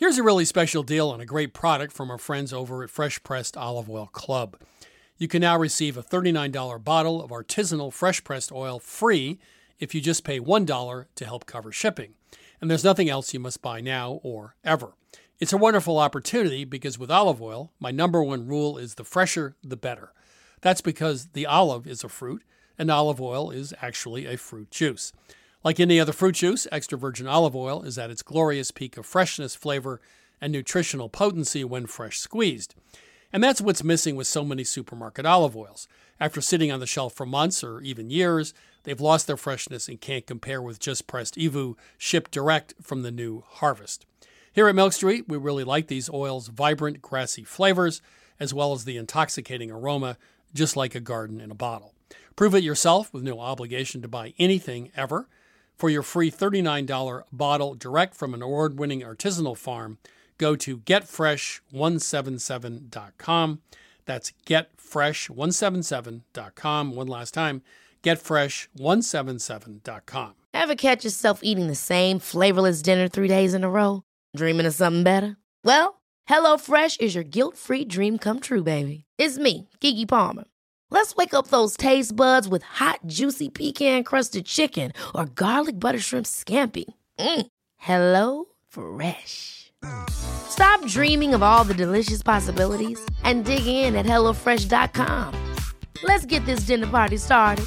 Here's a really special deal on a great product from our friends over at Fresh Pressed Olive Oil Club. You can now receive a $39 bottle of artisanal fresh pressed oil free if you just pay $1 to help cover shipping. And there's nothing else you must buy now or ever. It's a wonderful opportunity because with olive oil, my number one rule is the fresher, the better. That's because the olive is a fruit, and olive oil is actually a fruit juice. Like any other fruit juice, extra virgin olive oil is at its glorious peak of freshness, flavor, and nutritional potency when fresh squeezed. And that's what's missing with so many supermarket olive oils. After sitting on the shelf for months or even years, they've lost their freshness and can't compare with just pressed EVOO shipped direct from the new harvest. Here at Milk Street, we really like these oils' vibrant, grassy flavors, as well as the intoxicating aroma, just like a garden in a bottle. Prove it yourself with no obligation to buy anything ever. For your free $39 bottle direct from an award-winning artisanal farm, go to getfresh177.com. That's getfresh177.com. One last time, getfresh177.com. Ever catch yourself eating the same flavorless dinner 3 days in a row? Dreaming of something better? Well, HelloFresh is your guilt-free dream come true, baby. It's me, Keke Palmer. Let's wake up those taste buds with hot, juicy pecan-crusted chicken or garlic butter shrimp scampi. Hello Fresh. Stop dreaming of all the delicious possibilities and dig in at HelloFresh.com. Let's get this dinner party started.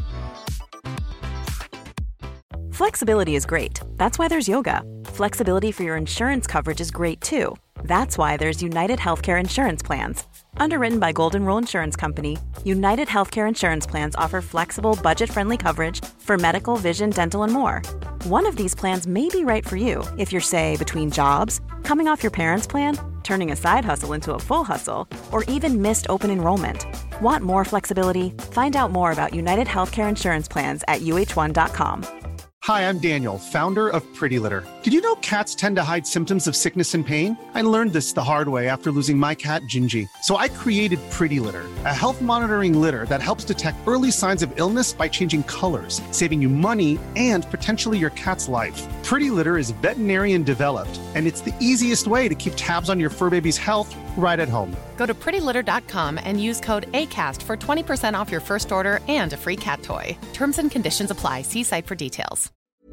Flexibility is great. That's why there's yoga. Flexibility for your insurance coverage is great too. That's why there's United Healthcare Insurance Plans. Underwritten by Golden Rule Insurance Company, United Healthcare Insurance Plans offer flexible, budget-friendly coverage for medical, vision, dental, and more. One of these plans may be right for you if you're, say, between jobs, coming off your parents' plan, turning a side hustle into a full hustle, or even missed open enrollment. Want more flexibility? Find out more about United Healthcare Insurance Plans at uh1.com. Hi, I'm Daniel, founder of Pretty Litter. Did you know cats tend to hide symptoms of sickness and pain? I learned this the hard way after losing my cat, Gingy. So I created Pretty Litter, a health monitoring litter that helps detect early signs of illness by changing colors, saving you money and potentially your cat's life. Pretty Litter is veterinarian developed, and it's the easiest way to keep tabs on your fur baby's health right at home. Go to prettylitter.com and use code ACAST for 20% off your first order and a free cat toy. Terms and conditions apply. See site for details.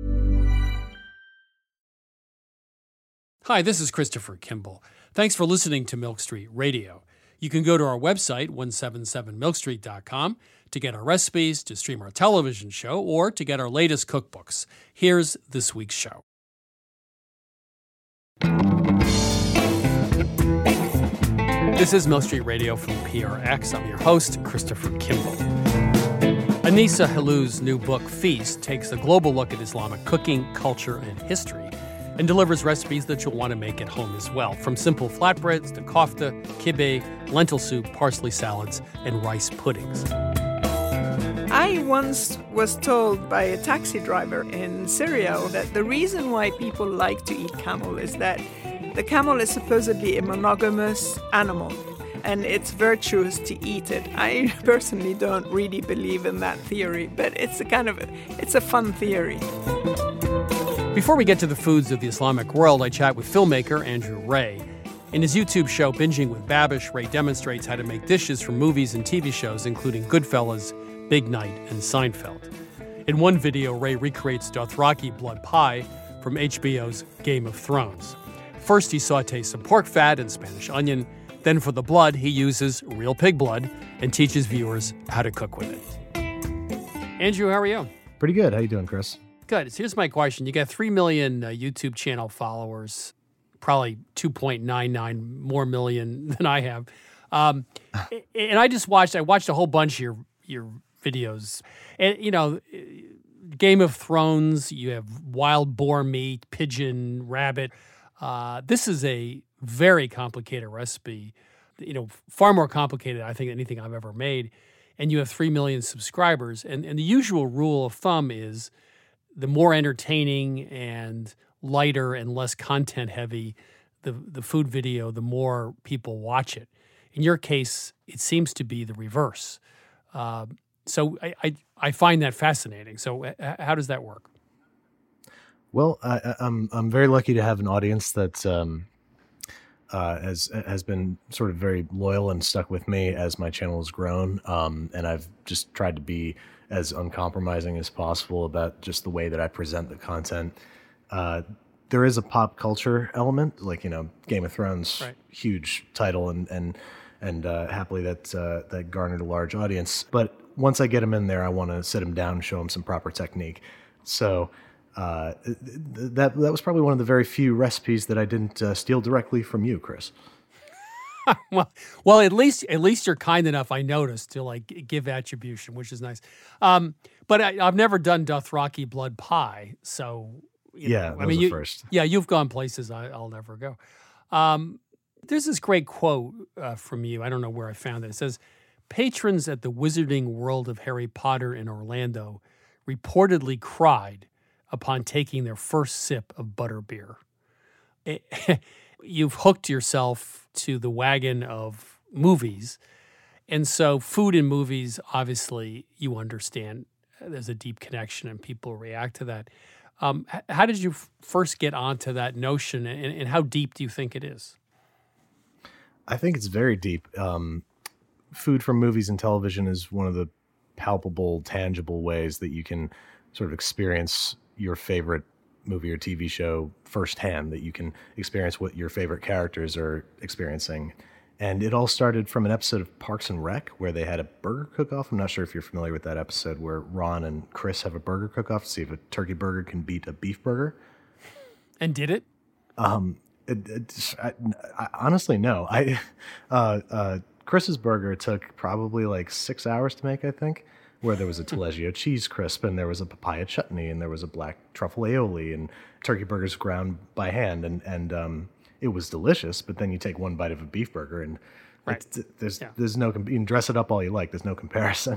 Hi, this is Christopher Kimball. Thanks for listening to Milk Street Radio. You can go to our website, 177milkstreet.com, to get our recipes, to stream our television show, or to get our latest cookbooks. Here's this week's show. This is Milk Street Radio from PRX. I'm your host, Christopher Kimball. Anissa Halou's new book, Feast, takes a global look at Islamic cooking, culture, and history, and delivers recipes that you'll want to make at home as well, from simple flatbreads to kofta, kibbeh, lentil soup, parsley salads, and rice puddings. I once was told by a taxi driver in Syria that the reason why people like to eat camel is that the camel is supposedly a monogamous animal, and it's virtuous to eat it. I personally don't really believe in that theory, but it's a fun theory. Before we get to the foods of the Islamic world, I chat with filmmaker Andrew Ray. In his YouTube show, Binging with Babish, Ray demonstrates how to make dishes from movies and TV shows, including Goodfellas, Big Night, and Seinfeld. In one video, Ray recreates Dothraki blood pie from HBO's Game of Thrones. First, he sautés some pork fat and Spanish onion. Then for the blood, he uses real pig blood and teaches viewers how to cook with it. Andrew, how are you? Pretty good. How you doing, Chris? Good. So here's my question. You got 3 million YouTube channel followers, probably 2.99 more million than I have. And I watched a whole bunch of your videos. And, you know, Game of Thrones, you have wild boar meat, pigeon, rabbit. This is a very complicated recipe, you know, far more complicated, I think, than anything I've ever made. And you have 3 million subscribers. And the usual rule of thumb is the more entertaining and lighter and less content heavy the food video, the more people watch it. In your case, it seems to be the reverse. So I find that fascinating. So how does that work? Well, I'm very lucky to have an audience that's has been sort of very loyal and stuck with me as my channel has grown. And I've just tried to be as uncompromising as possible about just the way that I present the content. There is a pop culture element, like, Game of Thrones, right. Huge title, and happily that garnered a large audience. But once I get him in there, I want to sit him down and show him some proper technique. So that was probably one of the very few recipes that I didn't steal directly from you, Chris. well, at least you're kind enough, I noticed, to give attribution, which is nice. But I've never done Dothraki blood pie, so that was the first. Yeah, you've gone places I'll never go. There's this great quote from you. I don't know where I found it. It says, "Patrons at the Wizarding World of Harry Potter in Orlando reportedly cried upon taking their first sip of butterbeer." You've hooked yourself to the wagon of movies. And so food and movies, obviously, you understand there's a deep connection and people react to that. How did you first get onto that notion, and how deep do you think it is? I think it's very deep. Food from movies and television is one of the palpable, tangible ways that you can sort of experience your favorite movie or TV show firsthand, that you can experience what your favorite characters are experiencing. And it all started from an episode of Parks and Rec where they had a burger cook-off. I'm not sure if you're familiar with that episode, where Ron and Chris have a burger cook-off to see if a turkey burger can beat a beef burger. And did it? I honestly, no. Chris's burger took probably 6 hours to make, I think, where there was a Taleggio cheese crisp, and there was a papaya chutney, and there was a black truffle aioli, and turkey burgers ground by hand, and it was delicious. But then you take one bite of a beef burger, and right. There's no, you can dress it up all you like, there's no comparison.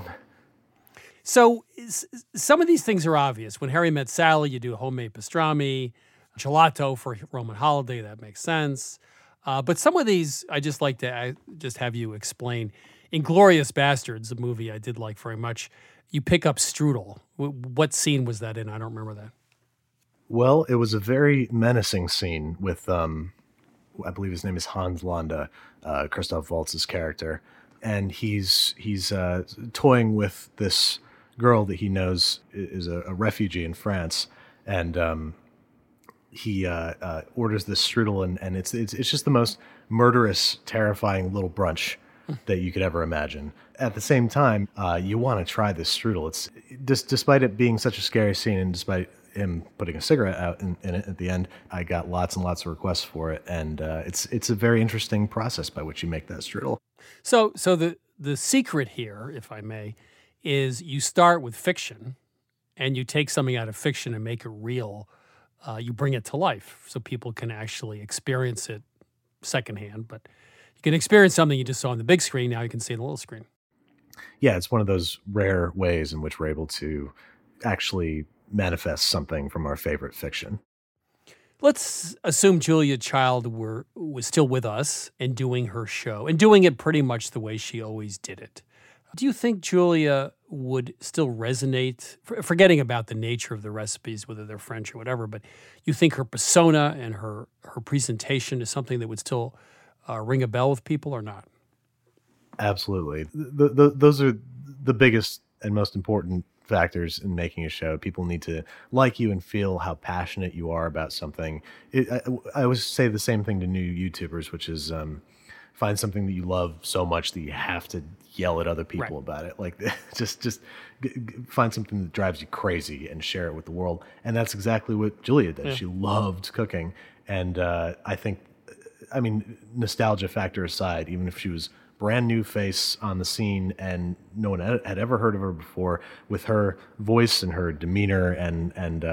So some of these things are obvious. When Harry Met Sally, you do homemade pastrami, gelato for Roman holiday, that makes sense. But some of these, I just like to just have you explain. Inglourious Bastards, a movie I did like very much, you pick up strudel. What scene was that in? I don't remember that. Well, it was a very menacing scene with, I believe his name is Hans Landa, Christoph Waltz's character. And he's toying with this girl that he knows is a refugee in France. And he orders this strudel, and it's just the most murderous, terrifying little brunch that you could ever imagine. At the same time, you want to try this strudel. It's despite it being such a scary scene, and despite him putting a cigarette out in it at the end, I got lots and lots of requests for it, and it's a very interesting process by which you make that strudel. So the secret here, if I may, is you start with fiction, and you take something out of fiction and make it real. You bring it to life so people can actually experience it secondhand, but you can experience something you just saw on the big screen. Now you can see it on the little screen. Yeah, it's one of those rare ways in which we're able to actually manifest something from our favorite fiction. Let's assume Julia Child was still with us and doing her show and doing it pretty much the way she always did it. Do you think Julia would still resonate, forgetting about the nature of the recipes, whether they're French or whatever, but you think her persona and her presentation is something that would still ring a bell with people or not? Absolutely. Those are the biggest and most important factors in making a show. People need to like you and feel how passionate you are about something. I always say the same thing to new YouTubers, which is find something that you love so much that you have to yell at other people about it. Like just find something that drives you crazy and share it with the world. And that's exactly what Julia did. Yeah. She loved cooking. And I think, nostalgia factor aside, even if she was brand new face on the scene and no one had ever heard of her before, with her voice and her demeanor and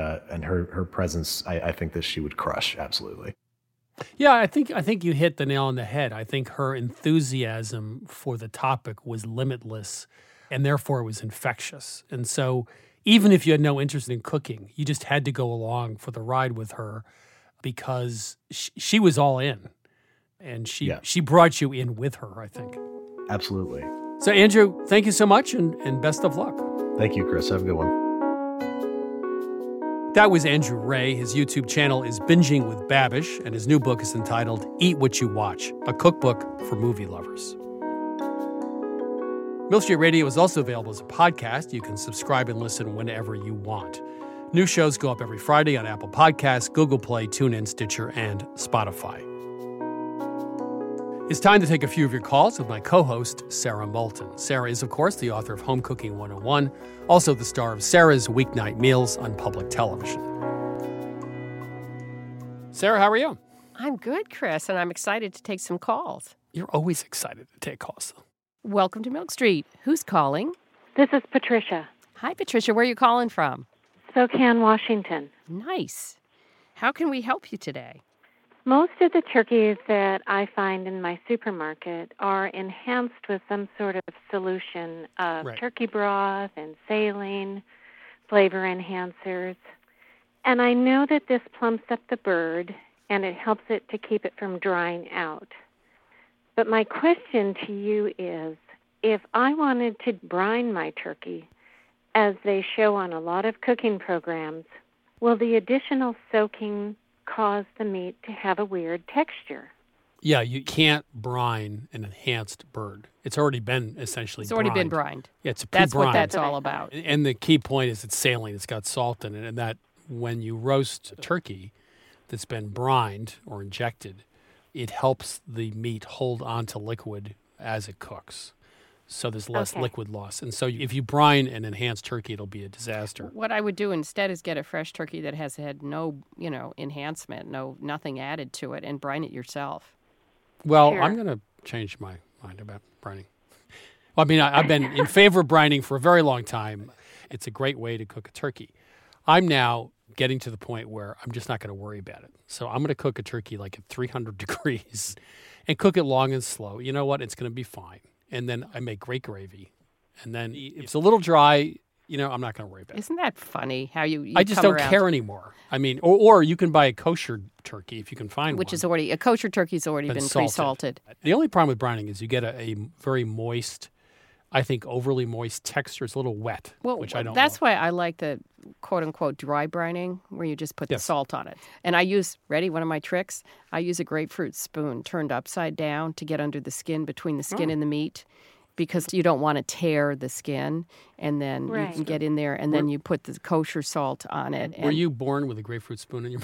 her presence, I think that she would crush. Absolutely. Yeah, I think you hit the nail on the head. I think her enthusiasm for the topic was limitless, and therefore it was infectious. And so even if you had no interest in cooking, you just had to go along for the ride with her because she was all in. And she brought you in with her, I think. Absolutely. So, Andrew, thank you so much, and best of luck. Thank you, Chris. Have a good one. That was Andrew Ray. His YouTube channel is Binging with Babish, and his new book is entitled Eat What You Watch, a cookbook for movie lovers. Milk Street Radio is also available as a podcast. You can subscribe and listen whenever you want. New shows go up every Friday on Apple Podcasts, Google Play, TuneIn, Stitcher, and Spotify. It's time to take a few of your calls with my co-host, Sarah Moulton. Sarah is, of course, the author of Home Cooking 101, also the star of Sarah's Weeknight Meals on public television. Sarah, how are you? I'm good, Chris, and I'm excited to take some calls. You're always excited to take calls. Welcome to Milk Street. Who's calling? This is Patricia. Hi, Patricia. Where are you calling from? Spokane, Washington. Nice. How can we help you today? Most of the turkeys that I find in my supermarket are enhanced with some sort of solution of turkey broth and saline, flavor enhancers. And I know that this plumps up the bird and it helps it to keep it from drying out. But my question to you is, if I wanted to brine my turkey, as they show on a lot of cooking programs, will the additional soaking cause the meat to have a weird texture? Yeah, you can't brine an enhanced bird. It's already been essentially It's already been brined. Yeah, it's pre-brined. That's what that's all about. And the key point is it's saline. It's got salt in it. And that when you roast turkey that's been brined or injected, it helps the meat hold on to liquid as it cooks. So there's less liquid loss. And so if you brine an enhanced turkey, it'll be a disaster. What I would do instead is get a fresh turkey that has had no, enhancement, nothing added to it, and brine it yourself. Well, I'm going to change my mind about brining. Well, I mean, I've been in favor of brining for a very long time. It's a great way to cook a turkey. I'm now getting to the point where I'm just not going to worry about it. So I'm going to cook a turkey like at 300 degrees and cook it long and slow. You know what? It's going to be fine. And then I make great gravy. And then if it's a little dry, I'm not going to worry about it. Isn't that funny how you I just don't care anymore. I mean, or you can buy a kosher turkey if you can find one. Which is already, a kosher turkey's already been pre-salted. The only problem with brining is you get a very moist, I think overly moist texture. It's a little wet, which I don't That's love. why I like the quote-unquote dry brining, where you just put the salt on it. And I use, one of my tricks, I use a grapefruit spoon turned upside down to get under the skin, between the skin and the meat, because you don't want to tear the skin. And then you can get in there, and then you put the kosher salt on it. Were you born with a grapefruit spoon in your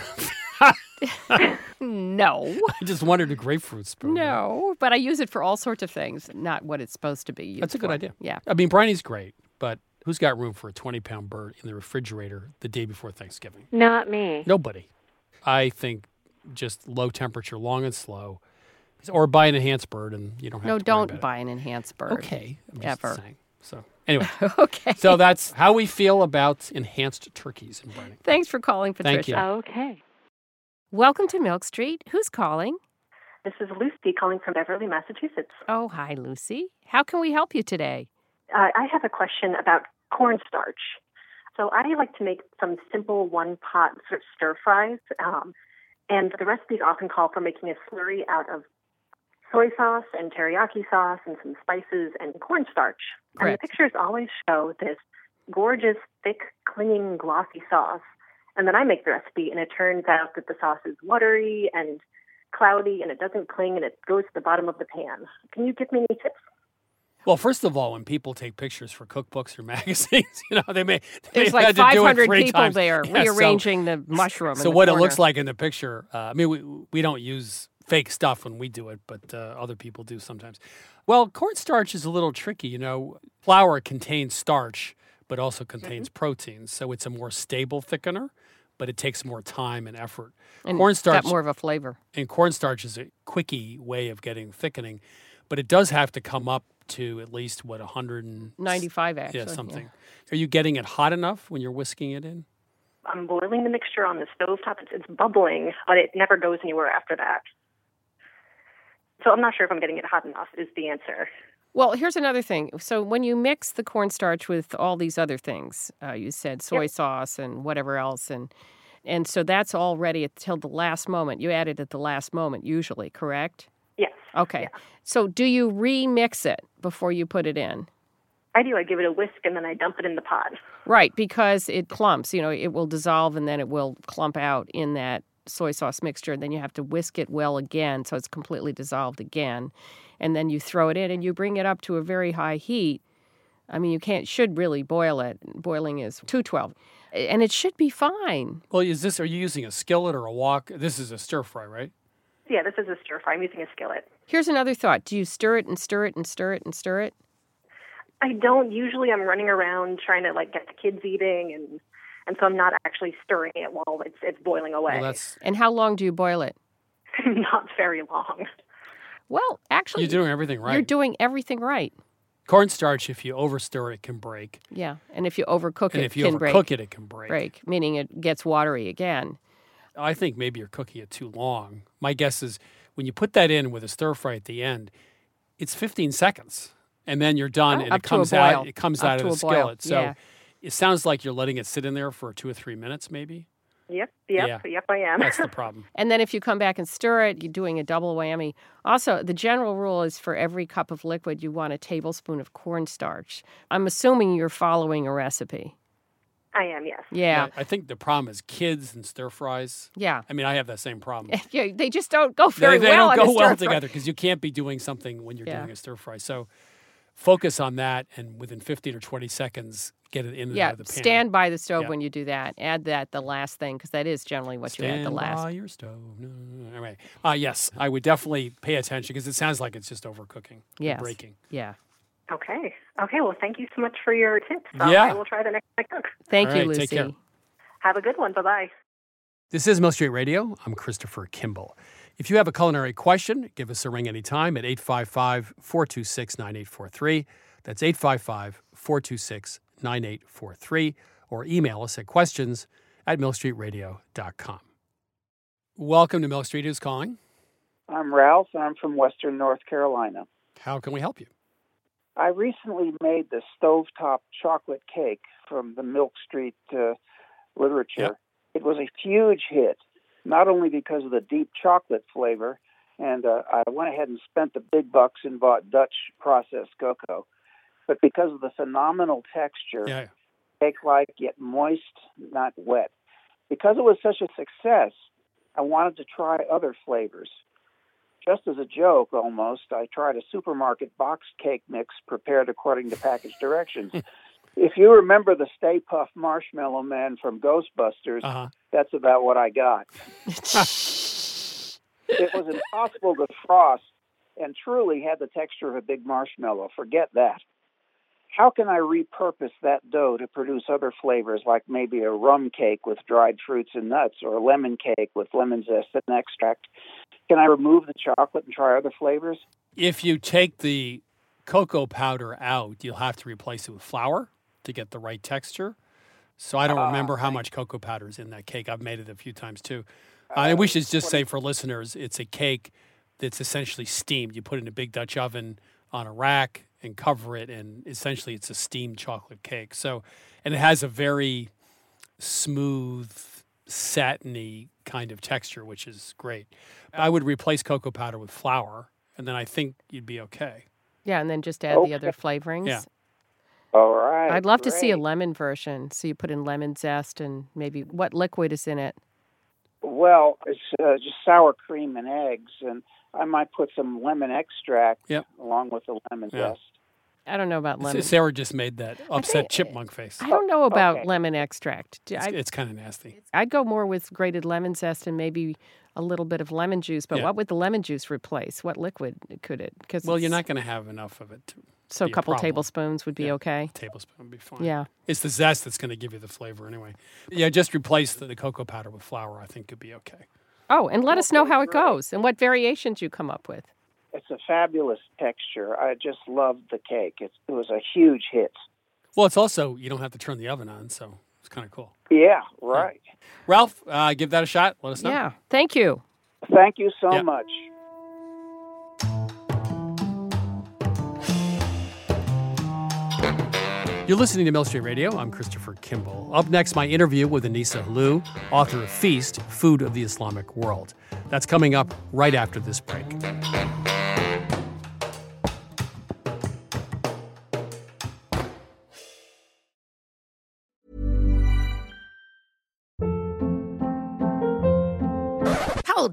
mouth? No. I just wanted a grapefruit spoon. No, but I use it for all sorts of things, not what it's supposed to be used That's a good idea. Yeah. I mean, brining's great, but who's got room for a 20-pound bird in the refrigerator the day before Thanksgiving? Not me. Nobody. I think just low temperature, long and slow, or buy an enhanced bird and you don't have to worry about don't buy an enhanced bird. Okay. I'm just ever. saying. So anyway. Okay. So that's how we feel about enhanced turkeys and brining. Thanks for calling, Patricia. Thank you. Okay. Welcome to Milk Street. Who's calling? This is Lucy calling from Beverly, Massachusetts. Oh, hi, Lucy. How can we help you today? I have a question about cornstarch. So I like to make some simple one-pot sort of stir-fries, and the recipes often call for making a slurry out of soy sauce and teriyaki sauce and some spices and cornstarch. Correct. And the pictures always show this gorgeous, thick, clinging, glossy sauce. And then I make the recipe, and it turns out that the sauce is watery and cloudy, and it doesn't cling, and it goes to the bottom of the pan. Can you give me any tips? Well, first of all, when people take pictures for cookbooks or magazines, they may There's like 500 people there rearranging the mushroom. So what it looks like in the picture, I mean, we don't use fake stuff when we do it, but other people do sometimes. Well, cornstarch is a little tricky. Flour contains starch, but also contains proteins, so it's a more stable thickener, but it takes more time and effort. And cornstarch got more of a flavor. And cornstarch is a quickie way of getting thickening, but it does have to come up to at least, 95 actually. Yeah, something. Yeah. Are you getting it hot enough when you're whisking it in? I'm boiling the mixture on the stovetop. It's bubbling, but it never goes anywhere after that. So I'm not sure if I'm getting it hot enough is the answer. Well, here's another thing. So when you mix the cornstarch with all these other things, you said soy sauce and whatever else, and so that's all ready until the last moment. You add it at the last moment usually, correct? Yes. Okay. Yeah. So do you remix it before you put it in? I do. I give it a whisk and then I dump it in the pot. Right, because it clumps. It will dissolve and then it will clump out in that soy sauce mixture. Then you have to whisk it well again so it's completely dissolved again. And then you throw it in and you bring it up to a very high heat. I mean, should really boil it. Boiling is 212. And it should be fine. Well, are you using a skillet or a wok? This is a stir fry, right? Yeah, this is a stir fry. I'm using a skillet. Here's another thought. Do you stir it and stir it and stir it and stir it? I don't. Usually I'm running around trying to get the kids eating, and so I'm not actually stirring it while it's boiling away. Well, And how long do you boil it? Not very long. Well, actually, you're doing everything right. You're doing everything right. Cornstarch, if you overstir it, can break. Yeah, and if you overcook and it, if you overcook it, it can break. Meaning it gets watery again. I think maybe you're cooking it too long. My guess is when you put that in with a stir fry at the end, it's 15 seconds, and then you're done, and it comes out. It comes out of the skillet. So it sounds like you're letting it sit in there for 2 or 3 minutes, maybe. Yep, I am. That's the problem. And then if you come back and stir it, you're doing a double whammy. Also, the general rule is for every cup of liquid, you want a tablespoon of cornstarch. I'm assuming you're following a recipe. I am, yes. Yeah. I think the problem is kids and stir fries. Yeah. I mean, I have that same problem. Yeah, they just don't go very they well. They don't go well together because you can't be doing something when you're doing a stir fry. So focus on that, and within 15 or 20 seconds, get it in and out of the pan. Stand by the stove when you do that. Add that the last thing, because that is generally what you add the last. Stand by your stove. No. Anyway, yes, I would definitely pay attention because it sounds like it's just overcooking and breaking. Yeah. Okay. Well, thank you so much for your tips. I will try the next time I cook. Thank you, Lucy. Take care. Have a good one. Bye-bye. This is Milk Street Radio. I'm Christopher Kimball. If you have a culinary question, give us a ring anytime at 855-426-9843. That's 855-426-9843. Or email us at questions@milkstreetradio.com. Welcome to Milk Street. Who's calling? I'm Ralph, and I'm from Western North Carolina. How can we help you? I recently made the stovetop chocolate cake from the Milk Street literature. Yep. It was a huge hit, not only because of the deep chocolate flavor, and I went ahead and spent the big bucks and bought Dutch processed cocoa, but because of the phenomenal texture, cake-like yet moist, not wet. Because it was such a success, I wanted to try other flavors. Just as a joke, almost, I tried a supermarket boxed cake mix prepared according to package directions. If you remember the Stay Puft Marshmallow Man from Ghostbusters, that's about what I got. It was impossible to frost and truly had the texture of a big marshmallow. Forget that. How can I repurpose that dough to produce other flavors, like maybe a rum cake with dried fruits and nuts, or a lemon cake with lemon zest and extract? Can I remove the chocolate and try other flavors? If you take the cocoa powder out, you'll have to replace it with flour to get the right texture. So I don't remember how much cocoa powder is in that cake. I've made it a few times too. And we should just say for listeners, it's a cake that's essentially steamed. You put it in a big Dutch oven on a rack and cover it, and essentially it's a steamed chocolate cake. So, and it has a very smooth, satiny kind of texture, which is great. I would replace cocoa powder with flour, and then I think you'd be okay. Yeah, and then just add the other flavorings. Yeah. All right. I'd love to see a lemon version. So you put in lemon zest and maybe what liquid is in it? Well, it's just sour cream and eggs, and I might put some lemon extract along with the lemon zest. I don't know about lemon. Sarah just made that upset chipmunk face. I don't know about lemon extract. It's kind of nasty. I'd go more with grated lemon zest and maybe a little bit of lemon juice. But what would the lemon juice replace? What liquid could it? Well, you're not going to have enough of it. So a couple tablespoons would be okay? A tablespoon would be fine. Yeah. It's the zest that's going to give you the flavor anyway. Yeah, just replace the cocoa powder with flour. I think could be okay. Oh, and let us know how it goes and what variations you come up with. It's a fabulous texture. I just loved the cake. It was a huge hit. Well, it's also, you don't have to turn the oven on, so it's kind of cool. Yeah, right. Ralph, give that a shot. Let us know. Yeah, thank you. Thank you so much. You're listening to Milk Street Radio. I'm Christopher Kimball. Up next, my interview with Anissa Halou, author of Feast, Food of the Islamic World. That's coming up right after this break.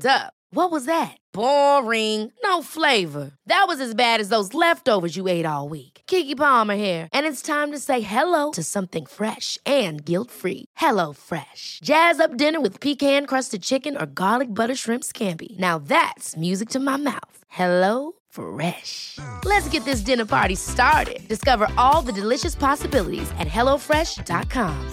Hold up. What was that? Boring. No flavor. That was as bad as those leftovers you ate all week. Keke Palmer here, and it's time to say hello to something fresh and guilt-free. Hello Fresh. Jazz up dinner with pecan-crusted chicken or garlic butter shrimp scampi. Now that's music to my mouth. Hello Fresh. Let's get this dinner party started. Discover all the delicious possibilities at HelloFresh.com.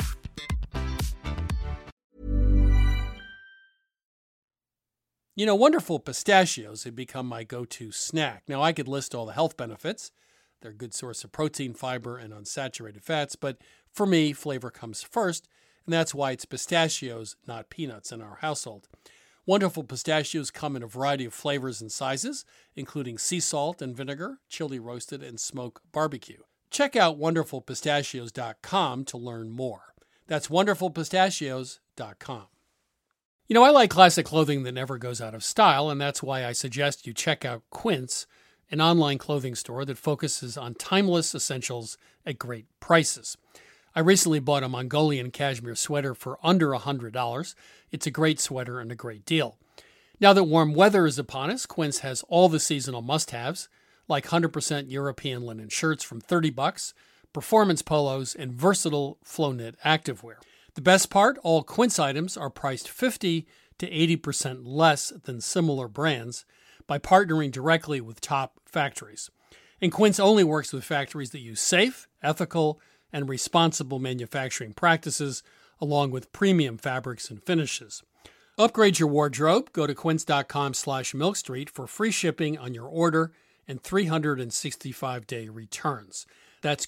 You know, Wonderful Pistachios have become my go-to snack. Now, I could list all the health benefits. They're a good source of protein, fiber, and unsaturated fats, but for me, flavor comes first, and that's why it's pistachios, not peanuts, in our household. Wonderful Pistachios come in a variety of flavors and sizes, including sea salt and vinegar, chili roasted, and smoke barbecue. Check out wonderfulpistachios.com to learn more. That's wonderfulpistachios.com. You know, I like classic clothing that never goes out of style, and that's why I suggest you check out Quince, an online clothing store that focuses on timeless essentials at great prices. I recently bought a Mongolian cashmere sweater for under $100. It's a great sweater and a great deal. Now that warm weather is upon us, Quince has all the seasonal must-haves, like 100% European linen shirts from $30, performance polos, and versatile flow knit activewear. The best part, all Quince items are priced 50 to 80% less than similar brands by partnering directly with top factories. And Quince only works with factories that use safe, ethical, and responsible manufacturing practices, along with premium fabrics and finishes. Upgrade your wardrobe. Go to quince.com/milkstreet for free shipping on your order and 365-day returns. That's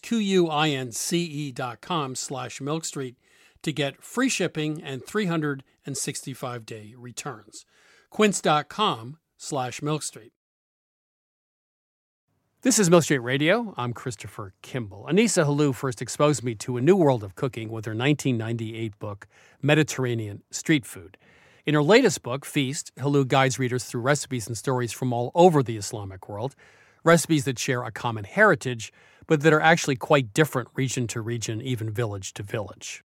QUINCE.com/milkstreet to get free shipping and 365-day returns. Quince.com/milkstreet. This is Milk Street Radio. I'm Christopher Kimball. Anissa Halou first exposed me to a new world of cooking with her 1998 book, Mediterranean Street Food. In her latest book, Feast, Halou guides readers through recipes and stories from all over the Islamic world, recipes that share a common heritage, but that are actually quite different region to region, even village to village.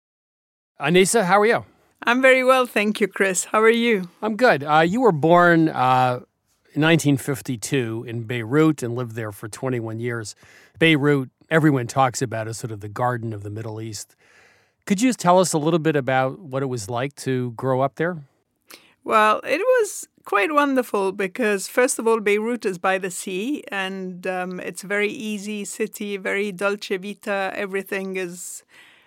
Anissa, how are you? I'm very well, thank you, Chris. How are you? I'm good. You were born in 1952 in Beirut and lived there for 21 years. Beirut, everyone talks about as sort of the garden of the Middle East. Could you just tell us a little bit about what it was like to grow up there? Well, it was quite wonderful because, first of all, Beirut is by the sea and it's a very easy city, very dolce vita. Everything is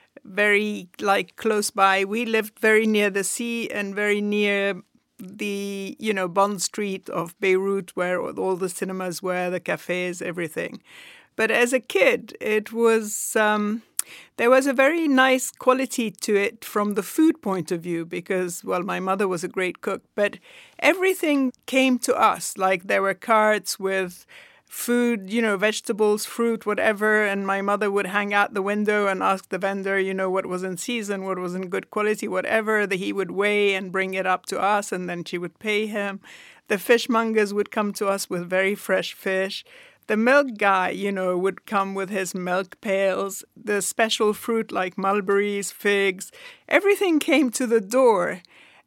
very close by. We lived very near the sea and very near the, Bond Street of Beirut, where all the cinemas were, the cafes, everything. But as a kid, it was there was a very nice quality to it from the food point of view because, well, my mother was a great cook, but everything came to us. Like there were carts with food, vegetables, fruit, whatever, and my mother would hang out the window and ask the vendor, what was in season, what was in good quality, whatever, that he would weigh and bring it up to us, and then she would pay him. The fishmongers would come to us with very fresh fish. The milk guy, would come with his milk pails, the special fruit like mulberries, figs, everything came to the door.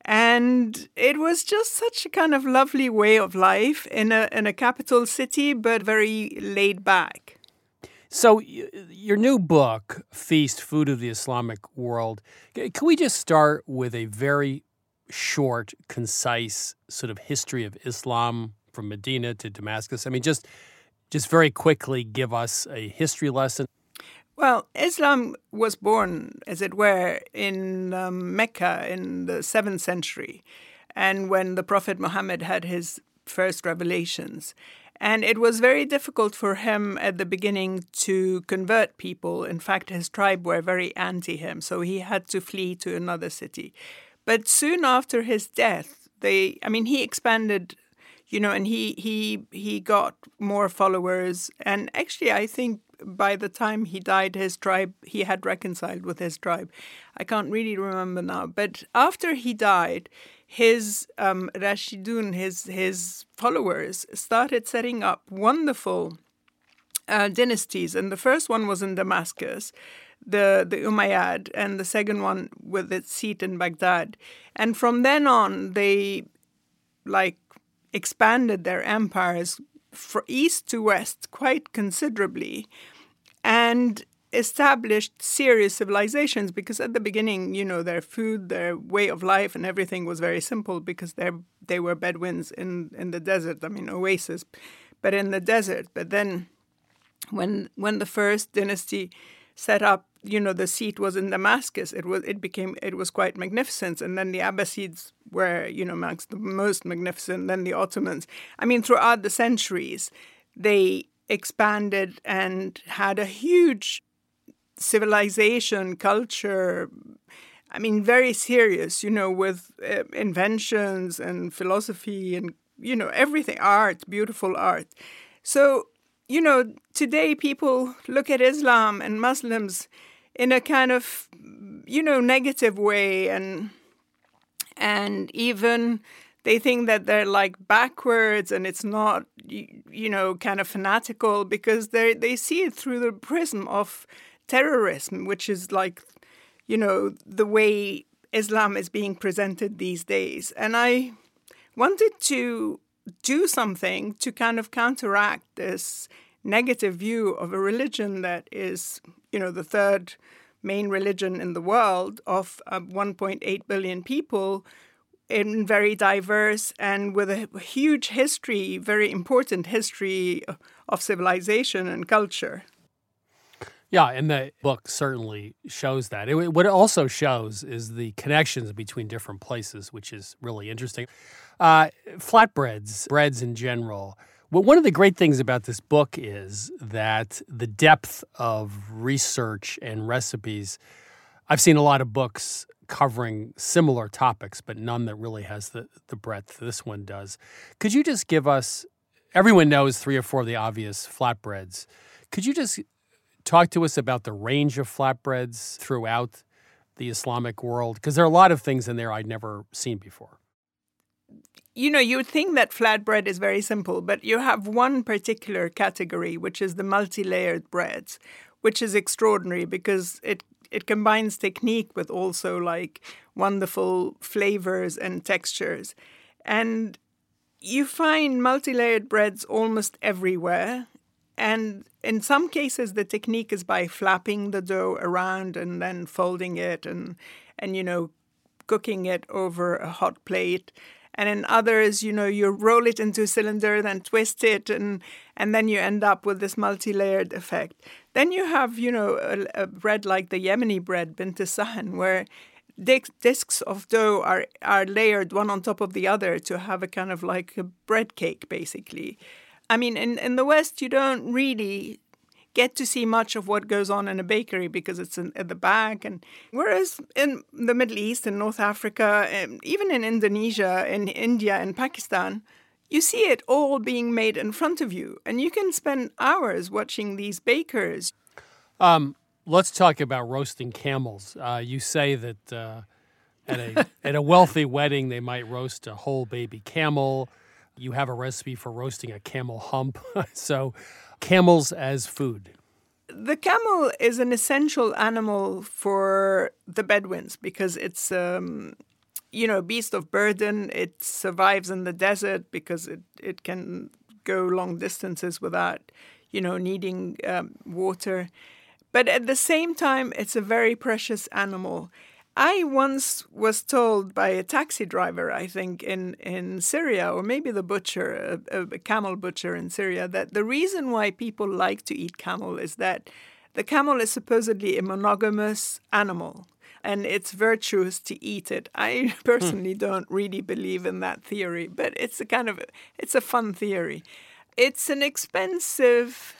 And it was just such a kind of lovely way of life in a capital city, but very laid back. So your new book, Feast, Food of the Islamic World, can we just start with a very short, concise sort of history of Islam from Medina to Damascus? I mean, just very quickly give us a history lesson. Well, Islam was born, as it were, in Mecca in the 7th century, and when the Prophet Muhammad had his first revelations. And it was very difficult for him at the beginning to convert people. In fact, his tribe were very anti him, so he had to flee to another city. But soon after his death, he expanded, and he got more followers. And actually, I think by the time he died, his tribe, he had reconciled with his tribe. I can't really remember now. But after he died, his Rashidun, his followers, started setting up wonderful dynasties. And the first one was in Damascus, the Umayyad, and the second one with its seat in Baghdad. And from then on, they expanded their empires from east to west quite considerably and established serious civilizations, because at the beginning, their food, their way of life and everything was very simple because they were Bedouins in the desert. I mean, oasis, but in the desert. But then when the first dynasty set up, the seat was in Damascus, it was quite magnificent. And then the Abbasids were, amongst the most magnificent, then the Ottomans. I mean, throughout the centuries, they expanded and had a huge civilization, culture, I mean, very serious, with inventions and philosophy and, everything, art, beautiful art. So, today people look at Islam and Muslims in a kind of, negative way, and even they think that they're like backwards and it's not, kind of fanatical, because they see it through the prism of terrorism, which is like, the way Islam is being presented these days. And I wanted to do something to kind of counteract this negative view of a religion that is, the third main religion in the world of 1.8 billion people, in very diverse and with a huge history, very important history of civilization and culture. Yeah, and the book certainly shows that. What it also shows is the connections between different places, which is really interesting. Flatbreads, breads in general. Well, one of the great things about this book is that the depth of research and recipes. I've seen a lot of books covering similar topics, but none that really has the breadth this one does. Could you just give us, everyone knows 3 or 4 of the obvious flatbreads. Could you just talk to us about the range of flatbreads throughout the Islamic world? Because there are a lot of things in there I'd never seen before. You would think that flatbread is very simple, but you have one particular category, which is the multi-layered breads, which is extraordinary because it combines technique with also like wonderful flavors and textures. And you find multi-layered breads almost everywhere. And in some cases, the technique is by flapping the dough around and then folding it and cooking it over a hot plate. And in others, you roll it into a cylinder, then twist it, and then you end up with this multi-layered effect. Then you have, a bread like the Yemeni bread, bint sahan, where discs of dough are layered one on top of the other to have a kind of like a bread cake, basically. I mean, in the West, you don't really get to see much of what goes on in a bakery because it's at the back. And whereas in the Middle East and North Africa, and even in Indonesia, in India and Pakistan, you see it all being made in front of you. And you can spend hours watching these bakers. Let's talk about roasting camels. You say that at a wealthy wedding, they might roast a whole baby camel. You have a recipe for roasting a camel hump. So camels as food. The camel is an essential animal for the Bedouins because it's, beast of burden. It survives in the desert because it can go long distances without, needing water. But at the same time, it's a very precious animal. I once was told by a taxi driver, I think, in Syria, or maybe the butcher, a camel butcher in Syria, that the reason why people like to eat camel is that the camel is supposedly a monogamous animal, and it's virtuous to eat it. I personally don't really believe in that theory, but it's a fun theory. It's an expensive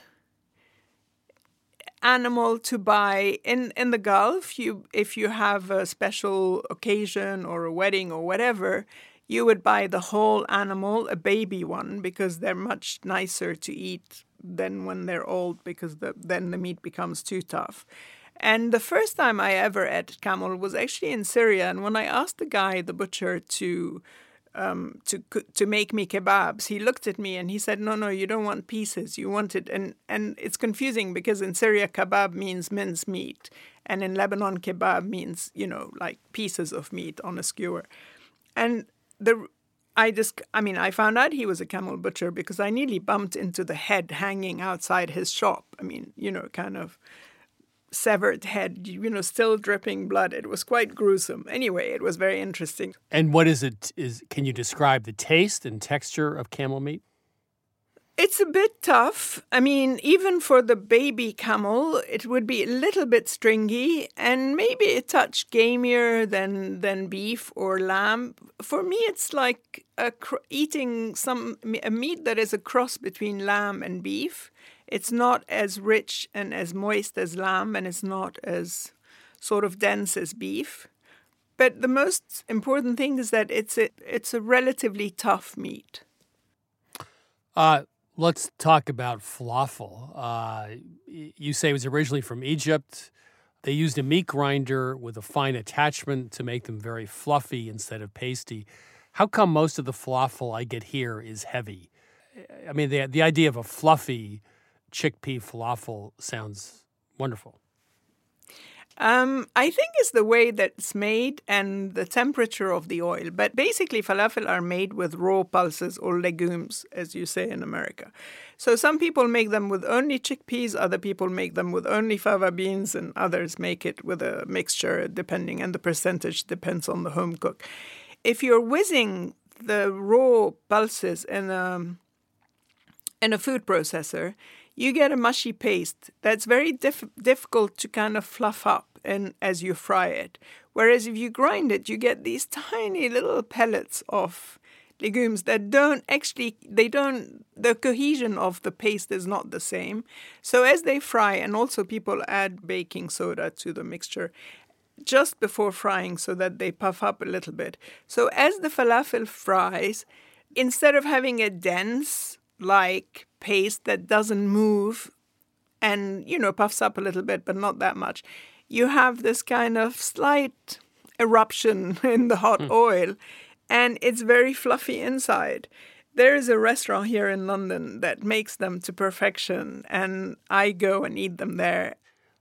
animal to buy in the Gulf. If you have a special occasion or a wedding or whatever, you would buy the whole animal, a baby one, because they're much nicer to eat than when they're old, because then the meat becomes too tough. And the first time I ever ate camel was actually in Syria, and when I asked the guy, the butcher, to make me kebabs, he looked at me and he said, no, you don't want pieces, you want it. And it's confusing because in Syria, kebab means mince meat. And in Lebanon, kebab means, like pieces of meat on a skewer. And I found out he was a camel butcher because I nearly bumped into the head hanging outside his shop. Kind of severed head, still dripping blood. It was quite gruesome. Anyway, it was very interesting. And what is it? Can you describe the taste and texture of camel meat? It's a bit tough. Even for the baby camel, it would be a little bit stringy and maybe a touch gamier than beef or lamb. For me, it's like eating a meat that is a cross between lamb and beef. It's not as rich and as moist as lamb, and it's not as sort of dense as beef. But the most important thing is that it's a relatively tough meat. Let's talk about falafel. You say it was originally from Egypt. They used a meat grinder with a fine attachment to make them very fluffy instead of pasty. How come most of the falafel I get here is heavy? The idea of a fluffy chickpea falafel sounds wonderful. I think it's the way that it's made and the temperature of the oil. But basically, falafel are made with raw pulses or legumes, as you say in America. So some people make them with only chickpeas, other people make them with only fava beans, and others make it with a mixture, and the percentage depends on the home cook. If you're whizzing the raw pulses in a food processor, you get a mushy paste that's very difficult to kind of fluff up as you fry it. Whereas if you grind it, you get these tiny little pellets of legumes that the cohesion of the paste is not the same. So as they fry, and also people add baking soda to the mixture just before frying so that they puff up a little bit. So as the falafel fries, instead of having a dense paste that doesn't move and, puffs up a little bit, but not that much, you have this kind of slight eruption in the hot oil, and it's very fluffy inside. There is a restaurant here in London that makes them to perfection, and I go and eat them there.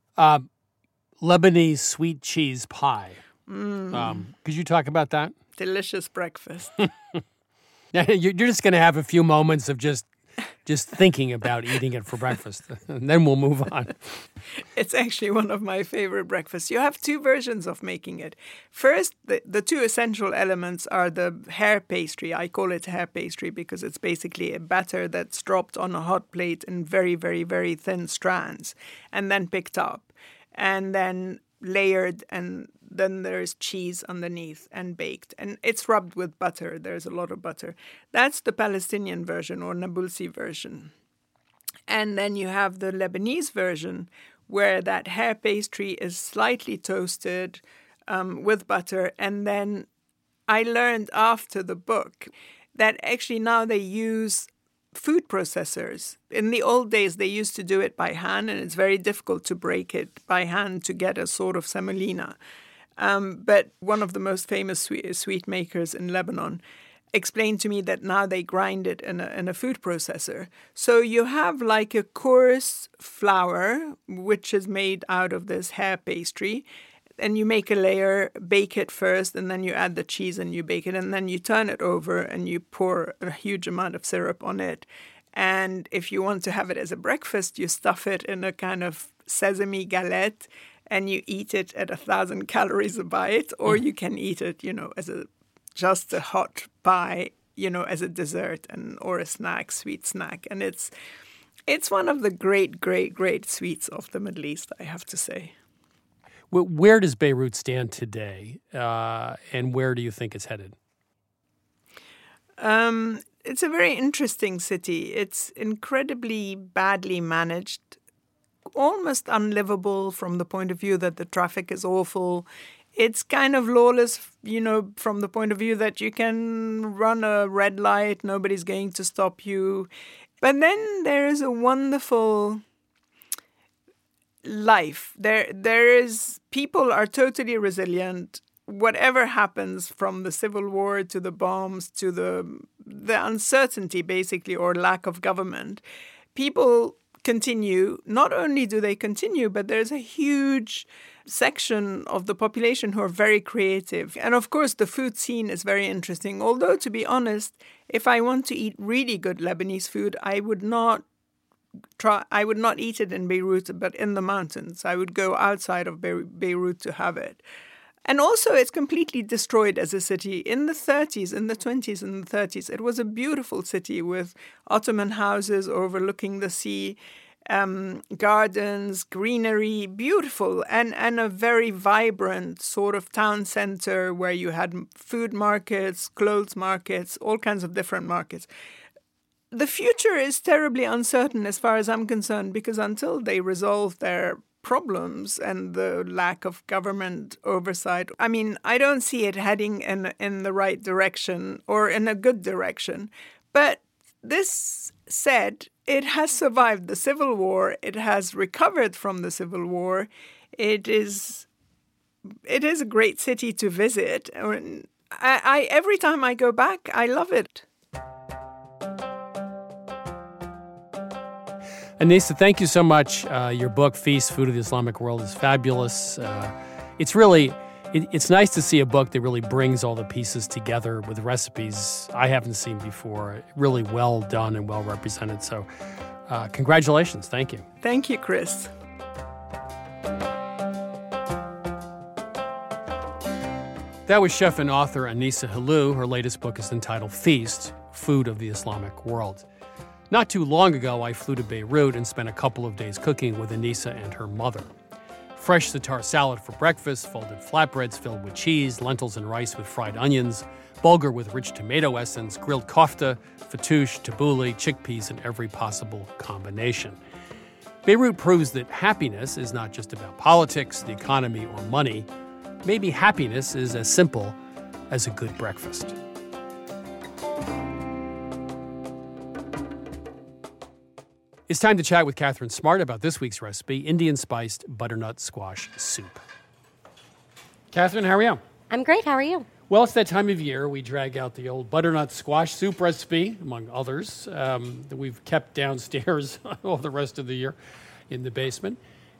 Lebanese sweet cheese pie. Could you talk about that? Delicious breakfast. You're just going to have a few moments of just thinking about eating it for breakfast, and then we'll move on. It's actually one of my favorite breakfasts. You have two versions of making it. First, the two essential elements are the hair pastry. I call it hair pastry because it's basically a batter that's dropped on a hot plate in very, very, very thin strands and then picked up and then layered, and then there's cheese underneath and baked. And it's rubbed with butter. There's a lot of butter. That's the Palestinian version or Nabulsi version. And then you have the Lebanese version where that hair pastry is slightly toasted with butter. And then I learned after the book that actually now they use food processors. In the old days, they used to do it by hand, and it's very difficult to break it by hand to get a sort of semolina. But one of the most famous sweet makers in Lebanon explained to me that now they grind it in a food processor. So you have like a coarse flour, which is made out of this hair pastry, and you make a layer, bake it first, and then you add the cheese and you bake it, and then you turn it over and you pour a huge amount of syrup on it. And if you want to have it as a breakfast, you stuff it in a kind of sesame galette and you eat it at 1,000 calories a bite, or you can eat it, as just a hot pie, as a dessert or a sweet snack. And it's one of the great, great, great sweets of the Middle East, I have to say. Where does Beirut stand today, and where do you think it's headed? It's a very interesting city. It's incredibly badly managed, almost unlivable from the point of view that the traffic is awful. It's kind of lawless, from the point of view that you can run a red light, nobody's going to stop you. But then there is a wonderful life. People are totally resilient. Whatever happens, from the civil war to the bombs to the uncertainty, basically, or lack of government, people continue. Not only do they continue, but there's a huge section of the population who are very creative. And of course, the food scene is very interesting. Although, to be honest, if I want to eat really good Lebanese food, I would not eat it in Beirut, but in the mountains. I would go outside of Beirut to have it. And also, it's completely destroyed as a city. In the 30s, in the 20s and the 30s, it was a beautiful city with Ottoman houses overlooking the sea, gardens, greenery, beautiful, and a very vibrant sort of town center where you had food markets, clothes markets, all kinds of different markets. The future is terribly uncertain as far as I'm concerned, because until they resolve their problems and the lack of government oversight, I mean, I don't see it heading in the right direction or in a good direction. But this said, it has survived the civil war. It has recovered from the civil war. It is a great city to visit. I every time I go back, I love it. Anissa, thank you so much. Your book, Feast, Food of the Islamic World, is fabulous. It's nice to see a book that really brings all the pieces together with recipes I haven't seen before. Really well done and well represented. So congratulations. Thank you. Thank you, Chris. That was chef and author Anissa Halou. Her latest book is entitled Feast, Food of the Islamic World. Not too long ago, I flew to Beirut and spent a couple of days cooking with Anissa and her mother. Fresh za'atar salad for breakfast, folded flatbreads filled with cheese, lentils and rice with fried onions, bulgur with rich tomato essence, grilled kofta, fattoush, tabbouleh, chickpeas in every possible combination. Beirut proves that happiness is not just about politics, the economy, or money. Maybe happiness is as simple as a good breakfast. It's time to chat with Catherine Smart about this week's recipe, Indian spiced butternut squash soup. Catherine, how are you? I'm great. How are you? Well, it's that time of year we drag out the old butternut squash soup recipe, among others, that we've kept downstairs all the rest of the year in the basement.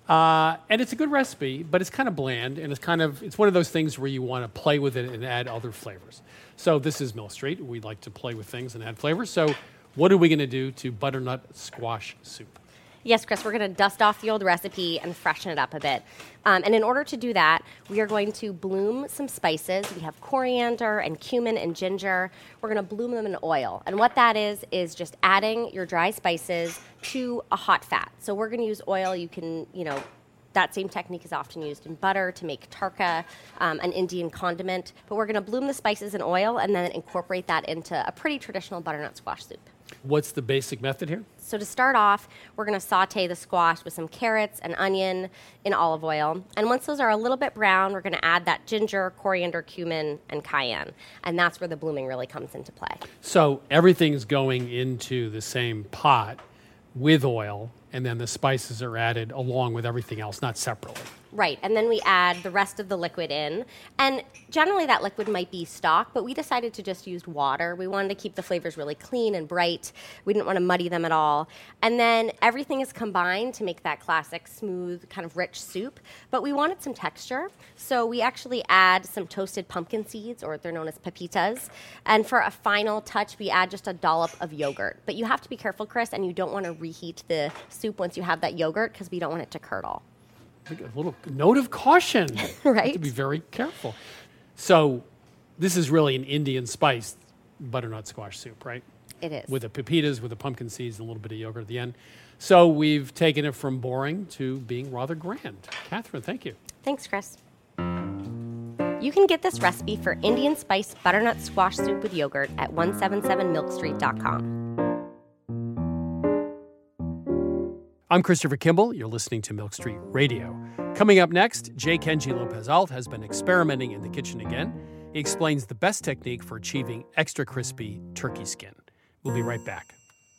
And it's a good recipe, but it's kind of bland, and it's one of those things where you want to play with it and add other flavors. So this is Mill Street. We like to play with things and add flavors. So what are we going to do to butternut squash soup? Yes, Chris, we're going to dust off the old recipe and freshen it up a bit. And in order to do that, we are going to bloom some spices. We have coriander and cumin and ginger. We're going to bloom them in oil. And what that is just adding your dry spices to a hot fat. So we're going to use oil. You can, that same technique is often used in butter to make tarka, an Indian condiment. But we're going to bloom the spices in oil and then incorporate that into a pretty traditional butternut squash soup. What's the basic method here? So to start off, we're going to saute the squash with some carrots and onion in olive oil. And once those are a little bit brown, we're going to add that ginger, coriander, cumin, and cayenne. And that's where the blooming really comes into play. So everything's going into the same pot with oil, and then the spices are added along with everything else, not separately. Right, and then we add the rest of the liquid in. And generally that liquid might be stock, but we decided to just use water. We wanted to keep the flavors really clean and bright. We didn't want to muddy them at all. And then everything is combined to make that classic smooth, kind of rich soup. But we wanted some texture, so we actually add some toasted pumpkin seeds, or they're known as pepitas. And for a final touch, we add just a dollop of yogurt. But you have to be careful, Chris, and you don't want to reheat the soup once you have that yogurt because we don't want it to curdle. A little note of caution. Right. You have to be very careful. So this is really an Indian spiced butternut squash soup, right? It is. With the pepitas, with the pumpkin seeds, and a little bit of yogurt at the end. So we've taken it from boring to being rather grand. Catherine, thank you. Thanks, Chris. You can get this recipe for Indian spiced butternut squash soup with yogurt at 177milkstreet.com. I'm Christopher Kimball. You're listening to Milk Street Radio. Coming up next, J. Kenji Lopez-Alt has been experimenting in the kitchen again. He explains the best technique for achieving extra crispy turkey skin. We'll be right back.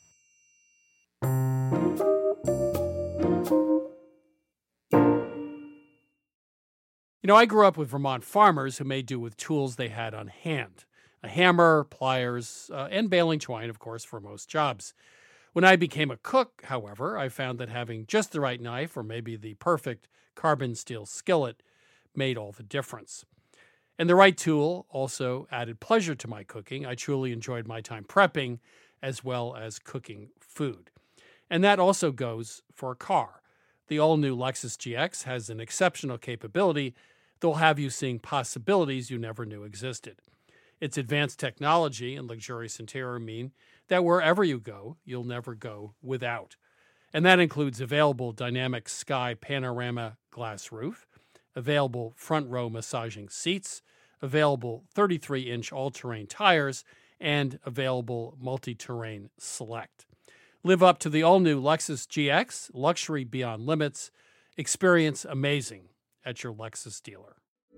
I grew up with Vermont farmers who made do with tools they had on hand. A hammer, pliers, and baling twine, of course, for most jobs. When I became a cook, however, I found that having just the right knife or maybe the perfect carbon steel skillet made all the difference. And the right tool also added pleasure to my cooking. I truly enjoyed my time prepping as well as cooking food. And that also goes for a car. The all-new Lexus GX has an exceptional capability that will have you seeing possibilities you never knew existed. Its advanced technology and luxurious interior mean that wherever you go, you'll never go without. And that includes available dynamic sky panorama glass roof, available front row massaging seats, available 33-inch all-terrain tires, and available multi-terrain select. Live up to the all-new Lexus GX, luxury beyond limits. Experience amazing at your Lexus dealer.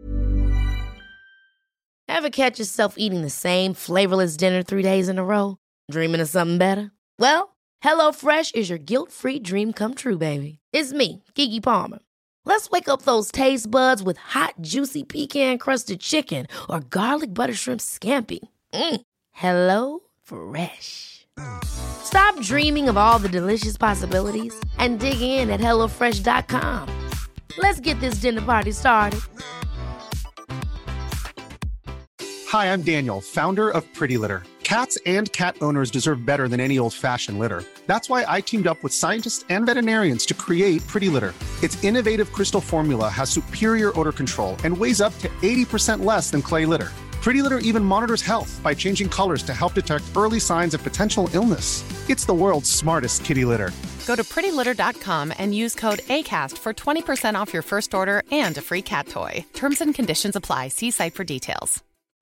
Ever catch yourself eating the same flavorless dinner 3 days in a row? Dreaming of something better? Well, HelloFresh is your guilt-free dream come true, baby. It's me, Keke Palmer. Let's wake up those taste buds with hot, juicy pecan-crusted chicken or garlic butter shrimp scampi. Hello Fresh. Stop dreaming of all the delicious possibilities and dig in at HelloFresh.com. Let's get this dinner party started. Hi, I'm Daniel, founder of Pretty Litter. Cats and cat owners deserve better than any old-fashioned litter. That's why I teamed up with scientists and veterinarians to create Pretty Litter. Its innovative crystal formula has superior odor control and weighs up to 80% less than clay litter. Pretty Litter even monitors health by changing colors to help detect early signs of potential illness. It's the world's smartest kitty litter. Go to prettylitter.com and use code ACAST for 20% off your first order and a free cat toy. Terms and conditions apply. See site for details.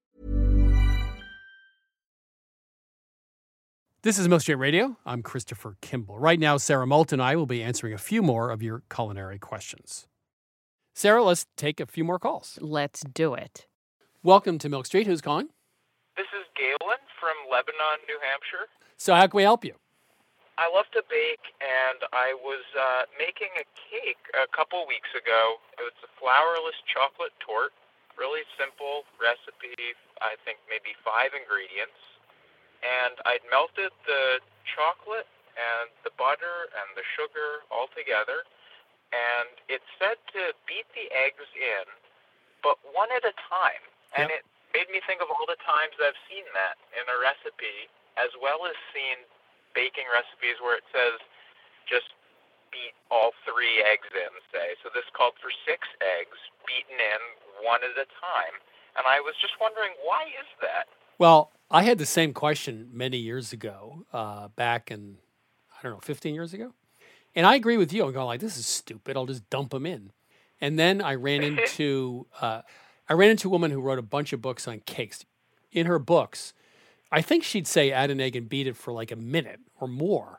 This is Milk Street Radio. I'm Christopher Kimball. Right now, Sarah Moulton and I will be answering a few more of your culinary questions. Sarah, let's take a few more calls. Let's do it. Welcome to Milk Street. Who's calling? This is Galen from Lebanon, New Hampshire. So how can we help you? I love to bake, and I was making a cake a couple weeks ago. It was a flourless chocolate torte, really simple recipe, I think maybe 5 ingredients. And I'd melted the chocolate and the butter and the sugar all together, and it said to beat the eggs in, but one at a time. And it made me think of all the times I've seen that in a recipe, as well as seen baking recipes where it says just beat all 3 eggs in, say. So this called for 6 eggs beaten in one at a time. And I was just wondering, why is that? Well, I had the same question many years ago, back in, 15 years ago. And I agree with you. I'm going like, this is stupid. I'll just dump them in. And then I ran into a woman who wrote a bunch of books on cakes. In her books, I think she'd say add an egg and beat it for like a minute or more.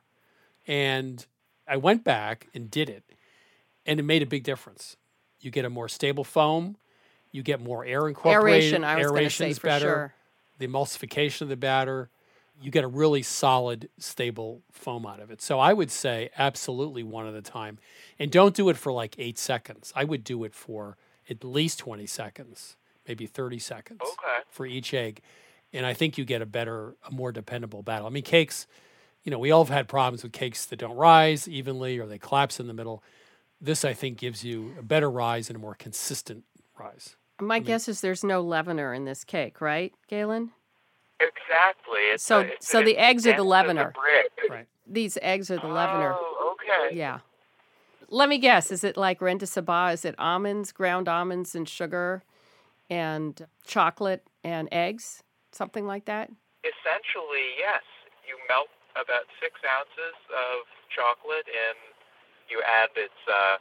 And I went back and did it, and it made a big difference. You get a more stable foam. You get more air incorporated. Aeration, I was going to say for better. sure. The emulsification of the batter. You get a really solid, stable foam out of it. So I would say absolutely one at a time. And don't do it for like 8 seconds. I would do it for at least 20 seconds, maybe 30 seconds for each egg. And I think you get a more dependable batter. I mean, cakes, we all have had problems with cakes that don't rise evenly or they collapse in the middle. This, I think, gives you a better rise and a more consistent rise. My guess is there's no leavener in this cake, right, Galen? Exactly. So the eggs are the leavener. Right. These eggs are the leavener. Oh, okay. Yeah. Let me guess. Is it like reine de Saba? Is it almonds, ground almonds and sugar and chocolate and eggs? Something like that? Essentially, yes. You melt about 6 ounces of chocolate and you add its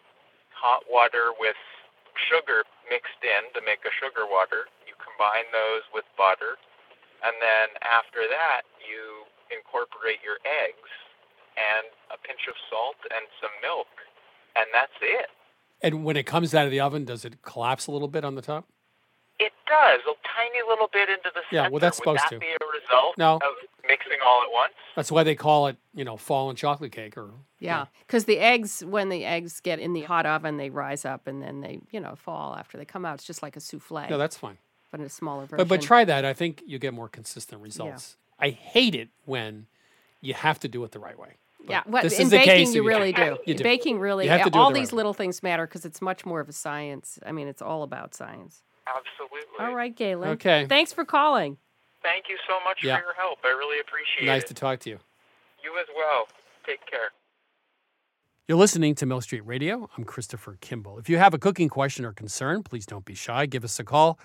hot water with sugar mixed in to make a sugar water. You combine those with butter. And then after that, you incorporate your eggs and a pinch of salt and some milk. And that's it. And when it comes out of the oven, does it collapse a little bit on the top? It does, a tiny little bit into the center. Yeah, well, that's supposed to. Would that be a result of mixing all at once? That's why they call it, fallen chocolate cake. Yeah, because the eggs, when the eggs get in the hot oven, they rise up and then they, fall after they come out. It's just like a souffle. No, that's fine. But in a smaller version. But try that. I think you get more consistent results. Yeah. I hate it when you have to do it the right way. But in baking, you really do. Baking really, all these little things matter because it's much more of a science. I mean, it's all about science. Absolutely. All right, Galen. Okay. Thanks for calling. Thank you so much for your help. I really appreciate it. Nice to talk to you. You as well. Take care. You're listening to Mill Street Radio. I'm Christopher Kimball. If you have a cooking question or concern, please don't be shy. Give us a call,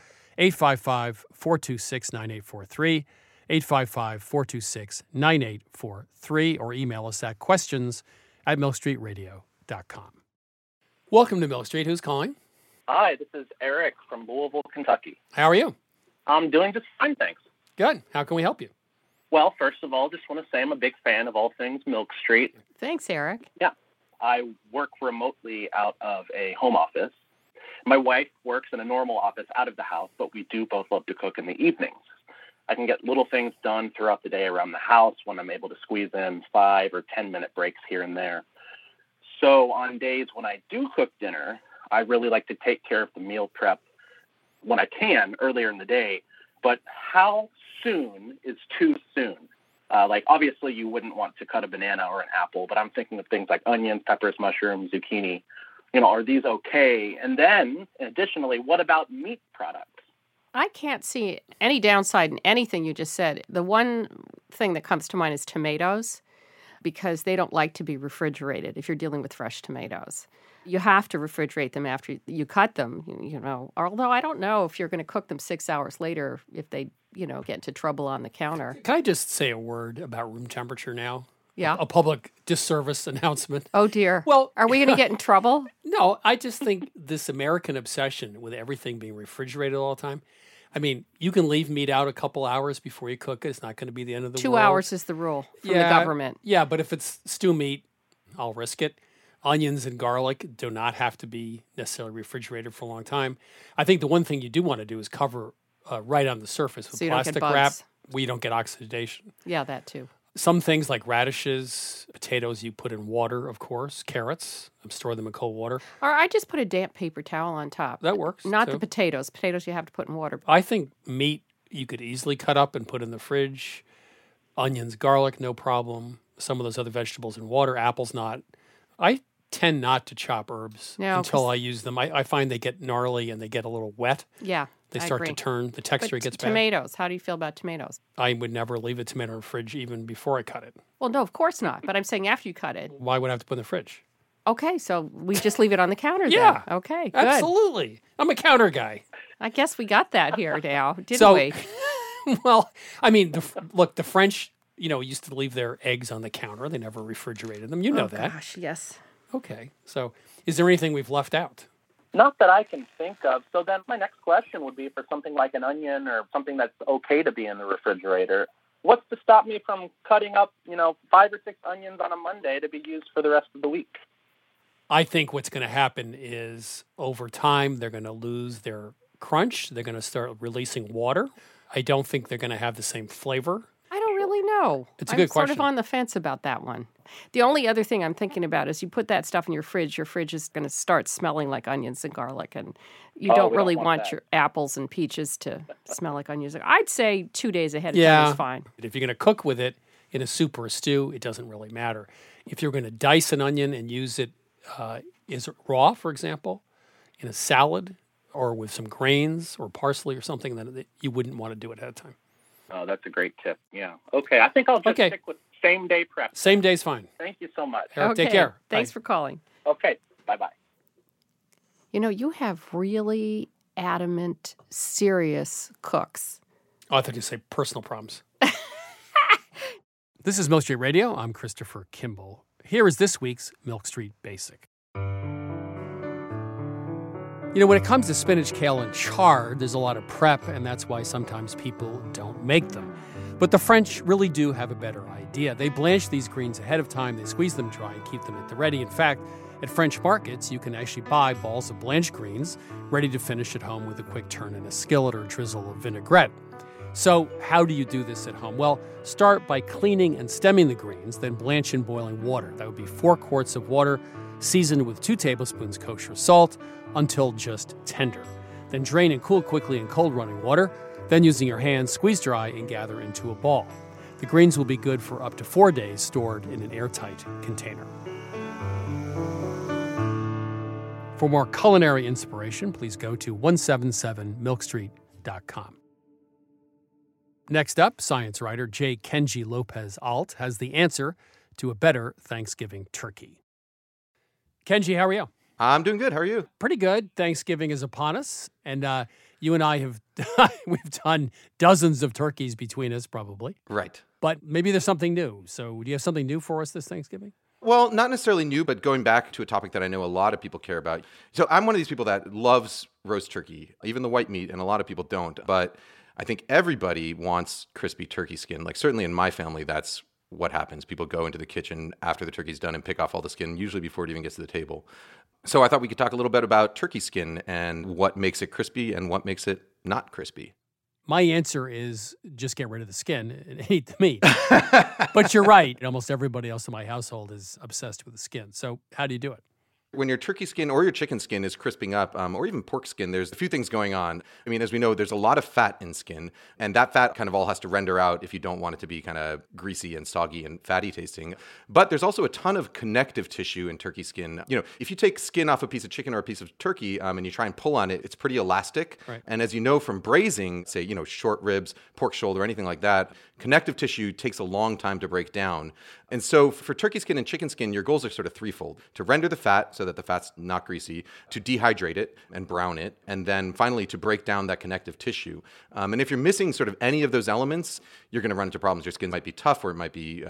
855-426-9843, 855-426-9843, or email us at questions@millstreetradio.com. Welcome to Mill Street. Who's calling? Hi, this is Eric from Louisville, Kentucky. How are you? I'm doing just fine, thanks. Good. How can we help you? Well, first of all, just want to say I'm a big fan of all things Milk Street. Thanks, Eric. Yeah. I work remotely out of a home office. My wife works in a normal office out of the house, but we do both love to cook in the evenings. I can get little things done throughout the day around the house when I'm able to squeeze in 5 or 10-minute breaks here and there. So on days when I do cook dinner, I really like to take care of the meal prep when I can earlier in the day. But how soon is too soon? Obviously, you wouldn't want to cut a banana or an apple, but I'm thinking of things like onions, peppers, mushrooms, zucchini. Are these okay? And then, additionally, what about meat products? I can't see any downside in anything you just said. The one thing that comes to mind is tomatoes, because they don't like to be refrigerated if you're dealing with fresh tomatoes. You have to refrigerate them after you cut them, although I don't know if you're going to cook them 6 hours later if they, get into trouble on the counter. Can I just say a word about room temperature now? Yeah. A public disservice announcement. Oh, dear. Well, are we going to get in trouble? No, I just think this American obsession with everything being refrigerated all the time. I mean, you can leave meat out a couple hours before you cook it. It's not going to be the end of the world. 2 hours is the rule from the government. Yeah, but if it's stew meat, I'll risk it. Onions and garlic do not have to be necessarily refrigerated for a long time. I think the one thing you do want to do is cover right on the surface with plastic wrap where you don't get oxidation. Yeah, that too. Some things like radishes, potatoes you put in water, of course, carrots, store them in cold water. Or I just put a damp paper towel on top. That works. Not too. the potatoes. Potatoes you have to put in water. I think meat you could easily cut up and put in the fridge. Onions, garlic, no problem. Some of those other vegetables in water, apples not. I tend not to chop herbs until I use them. I find they get gnarly and they get a little wet. Yeah, They start to turn. The texture gets bad. Tomatoes. How do you feel about tomatoes? I would never leave a tomato in the fridge even before I cut it. Well, no, of course not. But I'm saying after you cut it. Why would I have to put it in the fridge? Okay, so we just leave it on the counter then. Yeah. Okay, good. Absolutely. I'm a counter guy. I guess we got that here now, didn't we? Well, I mean, the French, used to leave their eggs on the counter. They never refrigerated them. You know that. Gosh, yes. Okay. So is there anything we've left out? Not that I can think of. So then my next question would be for something like an onion or something that's okay to be in the refrigerator. What's to stop me from cutting up, 5 or 6 onions on a Monday to be used for the rest of the week? I think what's going to happen is over time they're going to lose their crunch. They're going to start releasing water. I don't think they're going to have the same flavor. I don't really know. It's a good question. I'm sort of on the fence about that one. The only other thing I'm thinking about is you put that stuff in your fridge is going to start smelling like onions and garlic, and you don't really want your apples and peaches to smell like onions. I'd say 2 days ahead of time is fine. If you're going to cook with it in a soup or a stew, it doesn't really matter. If you're going to dice an onion and use it, is it raw, for example, in a salad or with some grains or parsley or something, then you wouldn't want to do it ahead of time. Oh, that's a great tip. Yeah. Okay, I think I'll just stick with same-day prep. Same day's fine. Thank you so much. Eric, take care. Thanks for calling. Okay, bye-bye. You have really adamant, serious cooks. Oh, I thought you say personal problems. This is Milk Street Radio. I'm Christopher Kimball. Here is this week's Milk Street Basic. When it comes to spinach, kale, and chard, there's a lot of prep, and that's why sometimes people don't make them. But the French really do have a better idea. They blanch these greens ahead of time, they squeeze them dry and keep them at the ready. In fact, at French markets, you can actually buy balls of blanched greens ready to finish at home with a quick turn in a skillet or a drizzle of vinaigrette. So how do you do this at home? Well, start by cleaning and stemming the greens, then blanch in boiling water. That would be 4 quarts of water, seasoned with 2 tablespoons kosher salt until just tender. Then drain and cool quickly in cold running water. Then using your hands, squeeze dry and gather into a ball. The greens will be good for up to 4 days stored in an airtight container. For more culinary inspiration, please go to 177milkstreet.com. Next up, science writer J. Kenji Lopez-Alt has the answer to a better Thanksgiving turkey. Kenji, how are you? I'm doing good. How are you? Pretty good. Thanksgiving is upon us, and you and I have we've done dozens of turkeys between us, probably. Right. But maybe there's something new. So do you have something new for us this Thanksgiving? Well, not necessarily new, but going back to a topic that I know a lot of people care about. So I'm one of these people that loves roast turkey, even the white meat, and a lot of people don't. But I think everybody wants crispy turkey skin. Like certainly in my family, that's what happens. People go into the kitchen after the turkey's done and pick off all the skin, usually before it even gets to the table. So I thought we could talk a little bit about turkey skin and what makes it crispy and what makes it not crispy. My answer is just get rid of the skin and eat the meat. But you're right. Almost everybody else in my household is obsessed with the skin. So how do you do it? When your turkey skin or your chicken skin is crisping up, or even pork skin, there's a few things going on. I mean, as we know, there's a lot of fat in skin, and that fat kind of all has to render out if you don't want it to be kind of greasy and soggy and fatty tasting. But there's also a ton of connective tissue in turkey skin. You know, if you take skin off a piece of chicken or a piece of turkey and you try and pull on it, it's pretty elastic. Right. And as you know from braising, say, short ribs, pork shoulder, anything like that, connective tissue takes a long time to break down. And so for turkey skin and chicken skin, your goals are sort of threefold: to render the fat so that the fat's not greasy, to dehydrate it and brown it, and then finally to break down that connective tissue. And if you're missing sort of any of those elements, you're going to run into problems. Your skin might be tough, or it might be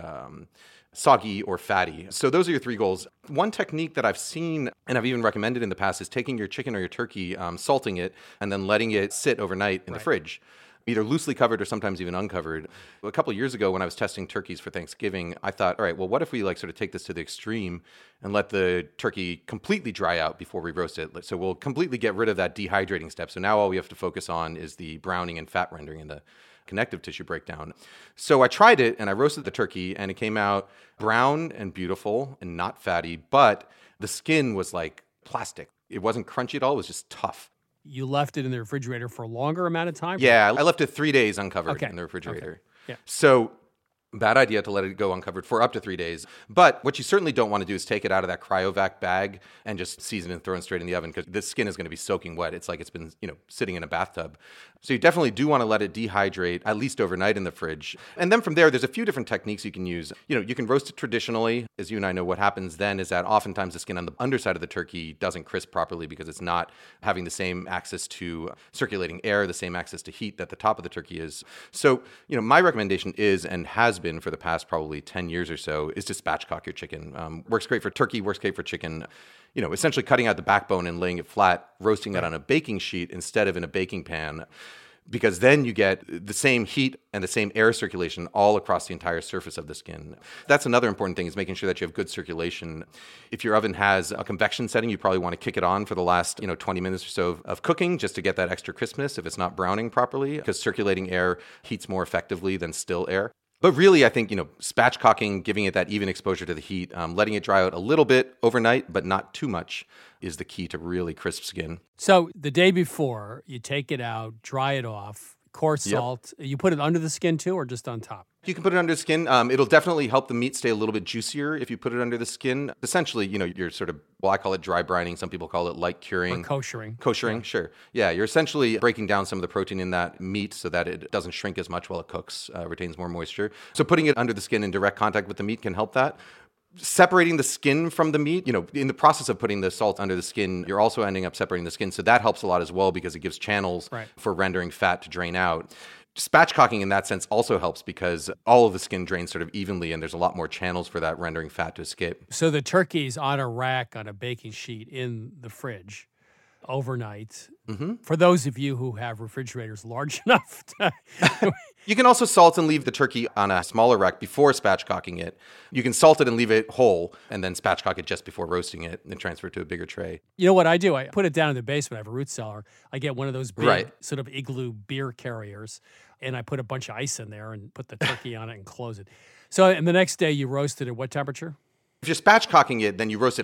soggy or fatty. So those are your three goals. One technique that I've seen and I've even recommended in the past is taking your chicken or your turkey, salting it, and then letting it sit overnight in the fridge, either loosely covered or sometimes even uncovered. A couple of years ago when I was testing turkeys for Thanksgiving, I thought, all right, well, what if we sort of take this to the extreme and let the turkey completely dry out before we roast it? So we'll completely get rid of that dehydrating step. So now all we have to focus on is the browning and fat rendering and the connective tissue breakdown. So I tried it and I roasted the turkey and it came out brown and beautiful and not fatty, but the skin was like plastic. It wasn't crunchy at all. It was just tough. You left it in the refrigerator for a longer amount of time? Yeah, I left it 3 days uncovered in the refrigerator. Okay. Yeah. So bad idea to let it go uncovered for up to 3 days. But what you certainly don't want to do is take it out of that cryovac bag and just season and throw it straight in the oven, because the skin is going to be soaking wet. It's like it's been, sitting in a bathtub. So you definitely do want to let it dehydrate at least overnight in the fridge. And then from there, there's a few different techniques you can use. You can roast it traditionally. As you and I know, what happens then is that oftentimes the skin on the underside of the turkey doesn't crisp properly because it's not having the same access to circulating air, the same access to heat that the top of the turkey is. So, my recommendation is, and has been for the past probably 10 years or so, is to spatchcock your chicken. Works great for turkey, works great for chicken. Essentially cutting out the backbone and laying it flat, roasting that on a baking sheet instead of in a baking pan, because then you get the same heat and the same air circulation all across the entire surface of the skin. That's another important thing, is making sure that you have good circulation. If your oven has a convection setting, you probably want to kick it on for the last 20 minutes or so of cooking, just to get that extra crispness if it's not browning properly, because circulating air heats more effectively than still air. But really, I think, spatchcocking, giving it that even exposure to the heat, letting it dry out a little bit overnight, but not too much, is the key to really crisp skin. So the day before, you take it out, dry it off, coarse salt. You put it under the skin too, or just on top? You can put it under the skin. It'll definitely help the meat stay a little bit juicier if you put it under the skin. Essentially, you're sort of, I call it dry brining. Some people call it light curing. Or koshering. Koshering, sure. Yeah, you're essentially breaking down some of the protein in that meat so that it doesn't shrink as much while it cooks, retains more moisture. So putting it under the skin in direct contact with the meat can help that. Separating the skin from the meat, in the process of putting the salt under the skin, you're also ending up separating the skin. So that helps a lot as well, because it gives channels for rendering fat to drain out. Spatchcocking in that sense also helps, because all of the skin drains sort of evenly and there's a lot more channels for that rendering fat to escape. So the turkey's on a rack on a baking sheet in the fridge overnight. Mm-hmm. For those of you who have refrigerators large enough to... You can also salt and leave the turkey on a smaller rack before spatchcocking it. You can salt it and leave it whole, and then spatchcock it just before roasting it, and then transfer it to a bigger tray. You know what I do? I put it down in the basement. I have a root cellar. I get one of those big sort of igloo beer carriers, and I put a bunch of ice in there and put the turkey on it and close it. So, and the next day you roast it at what temperature? If you're spatchcocking it, then you roast it hot.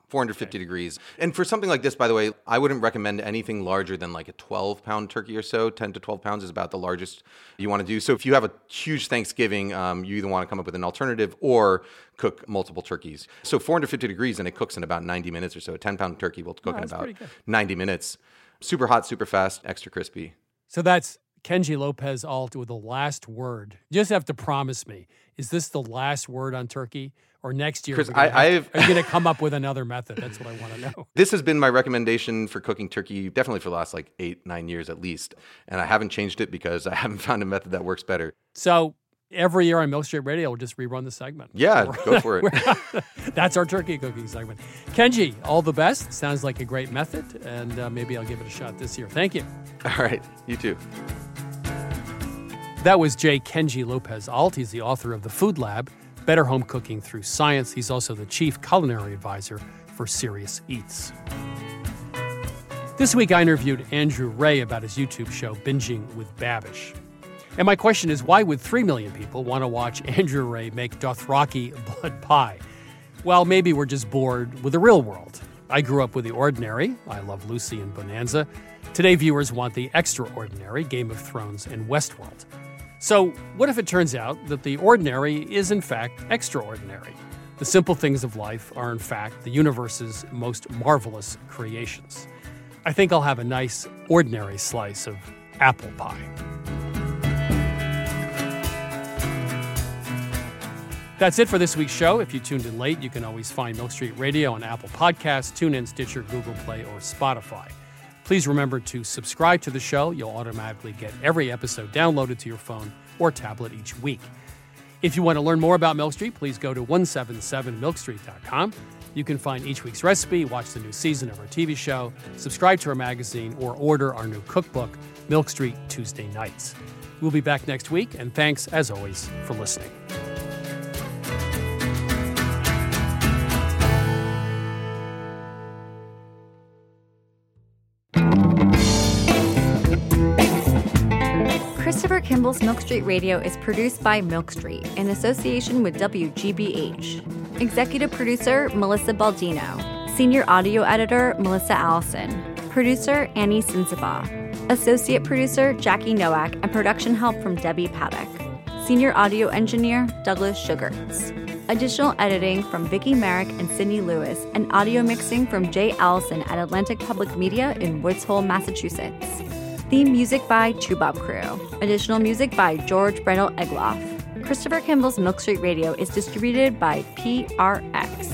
450 degrees. And for something like this, by the way, I wouldn't recommend anything larger than like a 12-pound turkey or so. 10 to 12 pounds is about the largest you want to do. So if you have a huge Thanksgiving, you either want to come up with an alternative or cook multiple turkeys. So 450 degrees, and it cooks in about 90 minutes or so. A 10-pound turkey will cook in about 90 minutes. Super hot, super fast, extra crispy. So that's Kenji Lopez Alt with the last word. You just have to promise me, is this the last word on turkey? Or next year, Chris, are you going to come up with another method? That's what I want to know. This has been my recommendation for cooking turkey definitely for the last 8-9 years at least. And I haven't changed it because I haven't found a method that works better. So every year on Milk Street Radio, we'll just rerun the segment. Yeah, go for it. That's our turkey cooking segment. Kenji, all the best. Sounds like a great method. And maybe I'll give it a shot this year. Thank you. All right. You too. That was J. Kenji Lopez Alt. He's the author of The Food Lab, Better Home Cooking Through Science. He's also the chief culinary advisor for Serious Eats. This week, I interviewed Andrew Ray about his YouTube show, Binging with Babish. And my question is, why would 3 million people want to watch Andrew Ray make Dothraki blood pie? Well, maybe we're just bored with the real world. I grew up with The Ordinary. I love Lucy and Bonanza. Today, viewers want the extraordinary, Game of Thrones and Westworld. So what if it turns out that the ordinary is, in fact, extraordinary? The simple things of life are, in fact, the universe's most marvelous creations. I think I'll have a nice, ordinary slice of apple pie. That's it for this week's show. If you tuned in late, you can always find Milk Street Radio on Apple Podcasts, TuneIn, Stitcher, Google Play, or Spotify. Please remember to subscribe to the show. You'll automatically get every episode downloaded to your phone or tablet each week. If you want to learn more about Milk Street, please go to 177milkstreet.com. You can find each week's recipe, watch the new season of our TV show, subscribe to our magazine, or order our new cookbook, Milk Street Tuesday Nights. We'll be back next week, and thanks, as always, for listening. Christopher Kimball's Milk Street Radio is produced by Milk Street in association with WGBH. Executive producer, Melissa Baldino. Senior audio editor, Melissa Allison. Producer, Annie Sinsaba. Associate producer, Jackie Nowak, and production help from Debbie Paddock. Senior audio engineer, Douglas Sugarts. Additional editing from Vicki Merrick and Sydney Lewis, and audio mixing from Jay Allison at Atlantic Public Media in Woods Hole, Massachusetts. Theme music by Chubab Crew. Additional music by George Brendel Egloff. Christopher Kimball's Milk Street Radio is distributed by PRX.